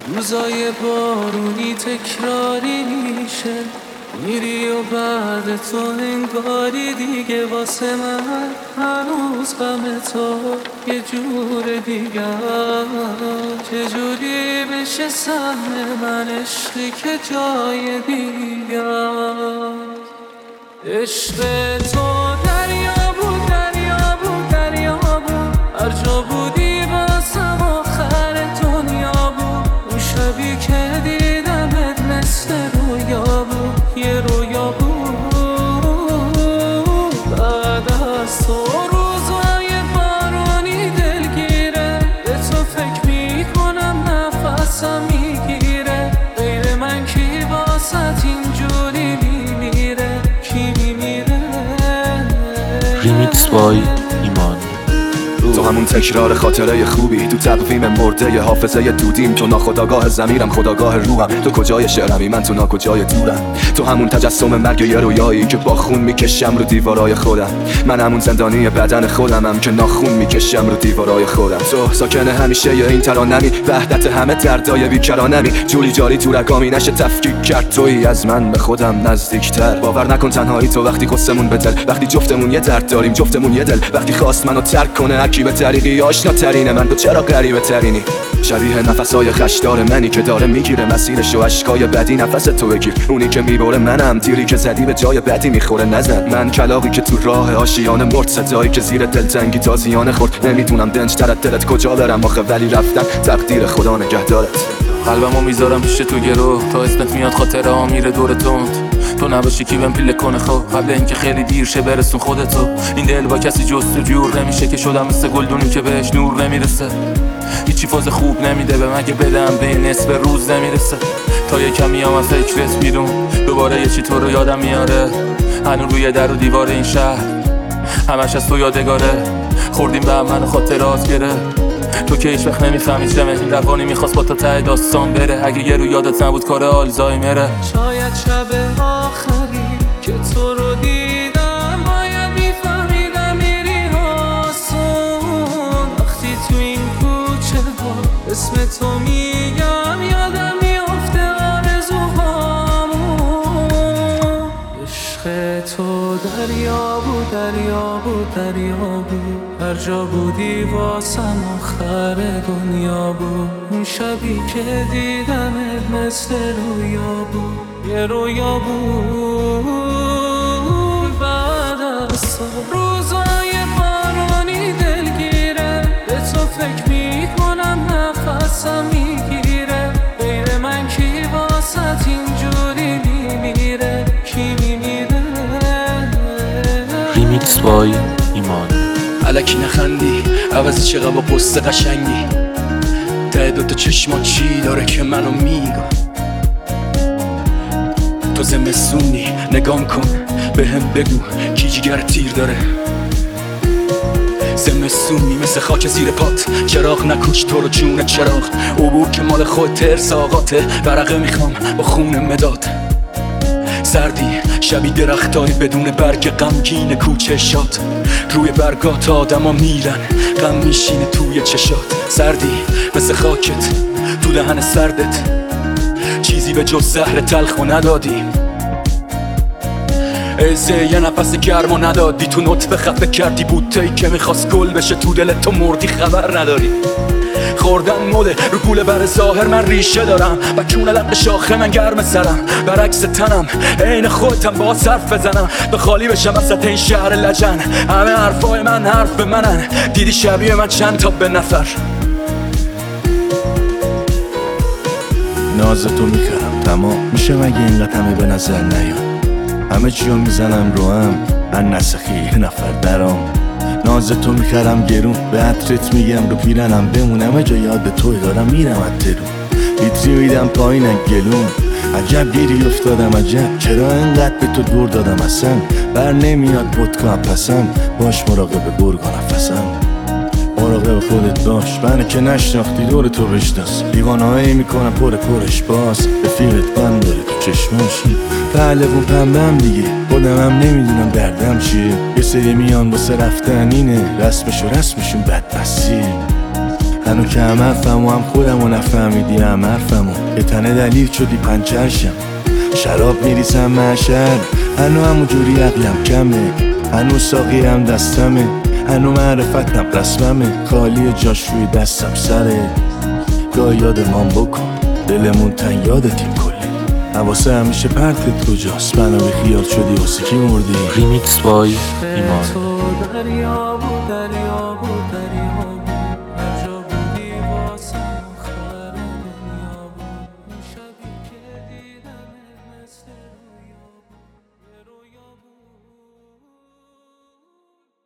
روزای بارونی تکراری میشه، میری و بعد تو انگاری دیگه واسه من هنوز غم تو یه جور دیگه. چجوری بشه سهم من عشقی که جای دیگه. عشق تو دریا بود دریا بود دریا بود، هر جا بودی واسم آخر دنیا بود. اون شبی که دیدمت مثل رویا بود، یه رویا بود. بعد از تو روزای بارونی دلگیره، به تو فکر میکنم نفسم میگیره. غیر من کی واسط اینجوری میمیره، کی میمیره. ریمیکس بای ایمان. تو همون تکرار خاطره خوبی، تو تقویم مرده حافظه دودیم. تو ناخداگاه ضمیرم خداگاه روحم، تو کجای شعرمی من تو ناکجای دورم. تو همون تجسم مرگ یه رویایی که با خون میکشم رو دیوارای خودم. من همون زندانی بدن خودمم که ناخون میکشم رو دیوارای خودم. تو ساکن همیشه این ترانمی، وحدت همه دردای بیکرانمی. جوری جاری تو رگامی نشه تفکیک کرد، تویی از من به خودم نزدیکتر. باور نکن تنهایی تو وقتی قصمون به دل، وقتی جفتمون یه درد داریم جفتمون یه دل. وقتی خواست منو ترک کنه هرکی به طریقی آشناترینه من، تو چرا غریبه ترینی؟ شبیه نفسای خشدار منی که داره میگیره مسیرش و اشکای بدی نفس تو بگیر. اونی که میبره منم، تیری که زدی به جای بدی میخوره نزن. من کلاغی که تو راه آشیانه مرد، صدایی که زیر دلتنگی تازیانه خورد. نمیدونم دنج‌تر از دلت کجا برم آخه، ولی رفتن تقدیر خدا نگهدارت. قلبمو میذارم پیش تو گرو، تا اسمت میاد خاطره ها میره دور تند. تو نباشی کی بهم پیله کنه خب، قبل اینکه خیلی دیر شه برسون خودتو. این دل با کسی جست و جور نمیشه که شدم مثل گلدونی که بهش نور نمیرسه. هیچی فاز خوب نمیده به من که بدم به این نصف روز نمیرسه. تا یه کمی هم از فکرت بیرون، دوباره یه چی تو رو یادم میاره. هنوز روی در و دیوار این شهر همش از تو یادگاره. خوردیم به هم من خاطرات گره، تو که هیچ وقت نمیفهمی چمه. این روانی میخواست با تا ته داستان بره، اگه یه رو یادت نبود کار آلزایمره. شاید شب آخری که تو رو دیدم باید میفهمیدم میری آسون. وقتی تو این کوچه ها اسم تو میگم یادم میافته آرزوهامون. عشق تو دریا بود دریا بود دریا بود، هر جا بودی واسم آخر دنیا بود. اون شبی که دیدمت مثل رویا بود، یه رویا بود. بعد از تو روزای بارونی دلگیره، به تو فکر میکنم نفسم میگیره. غیر من کی واسط اینجوری میمیره، کی میمیره. ریمیکس بای ایمان. الکی نخندی عوضی چقدر با قصه قشنگی، ته دوتا چشما چی داره که منو میگه. تو زمستونی نگام کن بهم بگو کی جگر تیر داره. زمستونی مثل خاک زیر پات، چراغ نکوش تو رو جون چراغ. عبور که مال خود ترس آقاته، ورقه میخوام با خون مداد. سردی شبی درختای بدون برگ غمگین کوچه شاد. روی برگات آدما میرن غم میشینه توی چشات. سردی مثل خاکت تو دهن سردت، چیزی به جز زهر تلخو ندادی. ایزه یه نفس گرمو ندادی، تو نطفه خفه کردی بوته‌ای که میخواست گل بشه تو دلت. تو مردی خبر نداری. خوردن مده رو گوله بر ظاهر من ریشه دارم، و کونه لق شاخه من گرم سرم. برعکس تنم عین خودتم با صرف بزنم، به خالی بشم وسط این شهر لجن. همه حرفای من حرف به منن، دیدی شبیه من چند تا به نفر. نازتو میکردم تمام میشه مگه اینقدر همه به نظر نیاد. همه چیو میزنم رو هم من نسخی یه نفر درام. نازتو میکردم گرون به عطرت میگم رو پیرنم بمون. همه جا یاد توی دارم میرم از ترون، ویتری میدم پایین گلون. عجب گیری افتادم عجب، چرا انقدر به تو دور دادم اصلا. بر نمیاد ودکا پسم، باش مراقب گرگا نفسم. مراقب خودت باش، منو که نشناختی دور تو بشناس. دیوانهایی میکنم پرش باز، رفیقت بند داره تو چشماشی. پهلقون پنبم دیگه، خودم هم نمیدونم دردم چیه. یه سری میان واسه رفتن اینه، رسمشون بدبستیه. هنو که هم حرفم و هم خودم و نفهمیدی هم حرفم به تنه دلیل شدی پنچرشم، شراب میریزم معشر، هنو همون جوری عقلم کمه، هنو ساقی هم دستمه، هنو معرفتم رسممه، خالی جاش روی دستم سره. گاه یادمان بکن دلمون تن یادتیم کلی، حواسه همیشه پرتت کجاست، منو بی خیال شدی واسه کی مردی. ریمیکس بای ایمان. تو دریا بود دریا بود